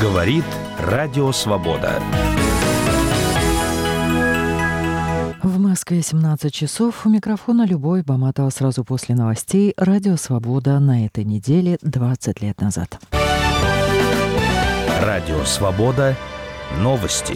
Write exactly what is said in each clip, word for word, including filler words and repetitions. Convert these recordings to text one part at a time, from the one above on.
Говорит Радио Свобода. В Москве семнадцать часов. У микрофона Любовь Баматова. Сразу после новостей Радио Свобода на этой неделе двадцать лет назад. Радио Свобода. Новости.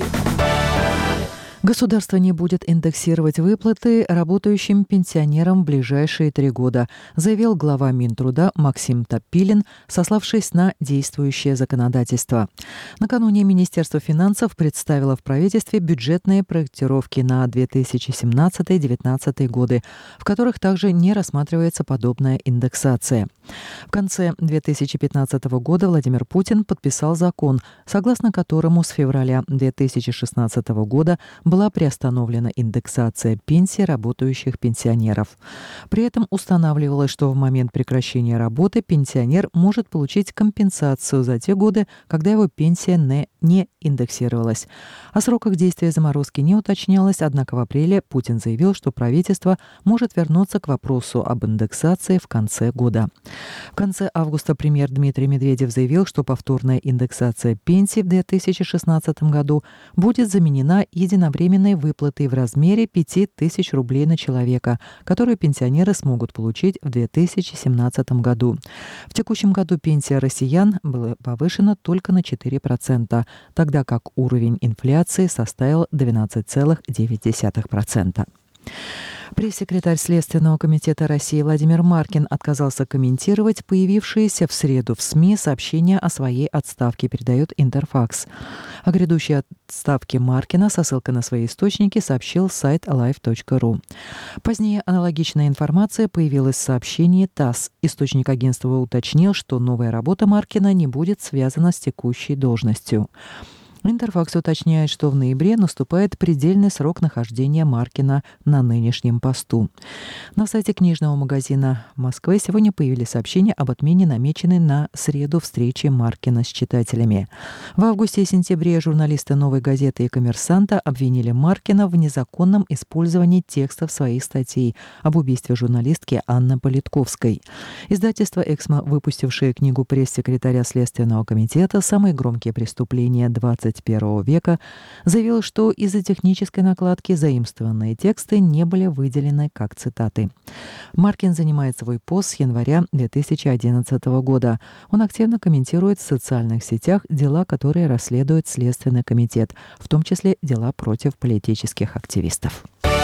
Государство не будет индексировать выплаты работающим пенсионерам в ближайшие три года, заявил глава Минтруда Максим Топилин, сославшись на действующее законодательство. Накануне Министерство финансов представило в правительстве бюджетные проектировки на две тысячи семнадцатый — две тысячи девятнадцатый годы, в которых также не рассматривается подобная индексация. В конце две тысячи пятнадцатого года Владимир Путин подписал закон, согласно которому с февраля две тысячи шестнадцатого года была приостановлена индексация пенсий работающих пенсионеров. При этом устанавливалось, что в момент прекращения работы пенсионер может получить компенсацию за те годы, когда его пенсия не, не индексировалась. О сроках действия заморозки не уточнялось, однако в апреле Путин заявил, что правительство может вернуться к вопросу об индексации в конце года. В конце августа премьер Дмитрий Медведев заявил, что повторная индексация пенсий в две тысячи шестнадцатом году будет заменена единовременной выплатой в размере пяти тысяч рублей на человека, которую пенсионеры смогут получить в две тысячи семнадцатом году. В текущем году пенсия россиян была повышена только на четыре процента, тогда как уровень инфляции составил двенадцать целых девять десятых процента. Пресс-секретарь Следственного комитета России Владимир Маркин отказался комментировать появившиеся в среду в СМИ сообщения о своей отставке, передает Интерфакс. О грядущей отставке Маркина со ссылкой на свои источники сообщил сайт лайв точка ру. Позднее аналогичная информация появилась в сообщении ТАСС. Источник агентства уточнил, что новая работа Маркина не будет связана с текущей должностью. Интерфакс уточняет, что в ноябре наступает предельный срок нахождения Маркина на нынешнем посту. На сайте книжного магазина Москвы сегодня появились сообщения об отмене намеченной на среду встречи Маркина с читателями. В августе и сентябре журналисты «Новой газеты» и «Коммерсанта» обвинили Маркина в незаконном использовании текстов своих статей об убийстве журналистки Анны Политковской. Издательство «Эксмо», выпустившее книгу пресс-секретаря Следственного комитета «Самые громкие преступления двадцать первого века», заявил, что из-за технической накладки заимствованные тексты не были выделены как цитаты. Маркин занимает свой пост с января две тысячи одиннадцатого года. Он активно комментирует в социальных сетях дела, которые расследует Следственный комитет, в том числе дела против политических активистов.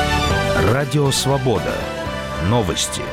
Радио Свобода. Новости.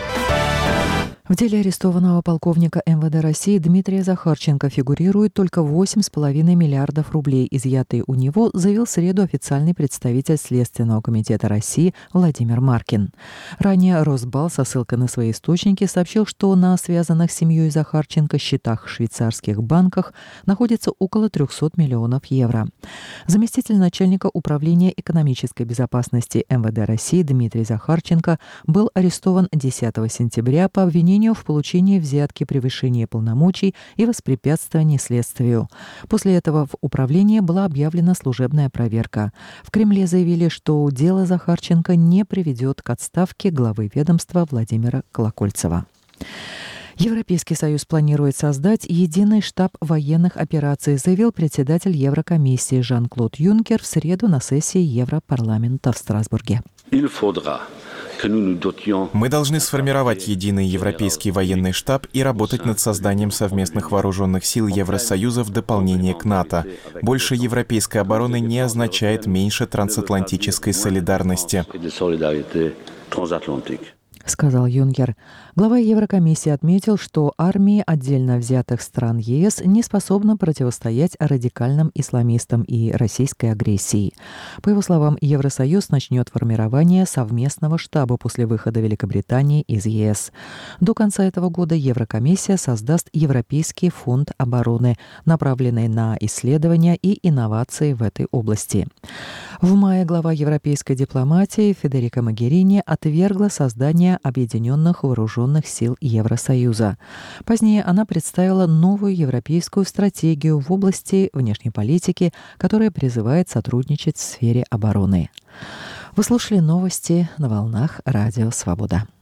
В деле арестованного полковника эм вэ дэ России Дмитрия Захарченко фигурирует только восемь с половиной миллиардов рублей, изъятые у него, заявил в среду официальный представитель Следственного комитета России Владимир Маркин. Ранее Росбал со ссылкой на свои источники сообщил, что на связанных с семьей Захарченко счетах в швейцарских банках находится около трехсот миллионов евро. Заместитель начальника управления экономической безопасности эм вэ дэ России Дмитрий Захарченко был арестован десятого сентября по обвинению в получении взятки, превышении полномочий и воспрепятствовании следствию. После этого в управлении была объявлена служебная проверка. В Кремле заявили, что дело Захарченко не приведет к отставке главы ведомства Владимира Колокольцева. Европейский союз планирует создать единый штаб военных операций, заявил председатель Еврокомиссии Жан-Клод Юнкер в среду на сессии Европарламента в Страсбурге. Мы должны сформировать единый европейский военный штаб и работать над созданием совместных вооруженных сил Евросоюза в дополнение к НАТО. Больше европейской обороны не означает меньше трансатлантической солидарности, сказал Юнкер. Глава Еврокомиссии отметил, что армии отдельно взятых стран е эс не способны противостоять радикальным исламистам и российской агрессии. По его словам, Евросоюз начнет формирование совместного штаба после выхода Великобритании из е эс. До конца этого года Еврокомиссия создаст Европейский фонд обороны, направленный на исследования и инновации в этой области. В мае глава европейской дипломатии Федерико Могерини отвергла создание Объединенных вооруженных сил Евросоюза. Позднее она представила новую европейскую стратегию в области внешней политики, которая призывает сотрудничать в сфере обороны. Вы слушали новости на волнах Радио Свобода.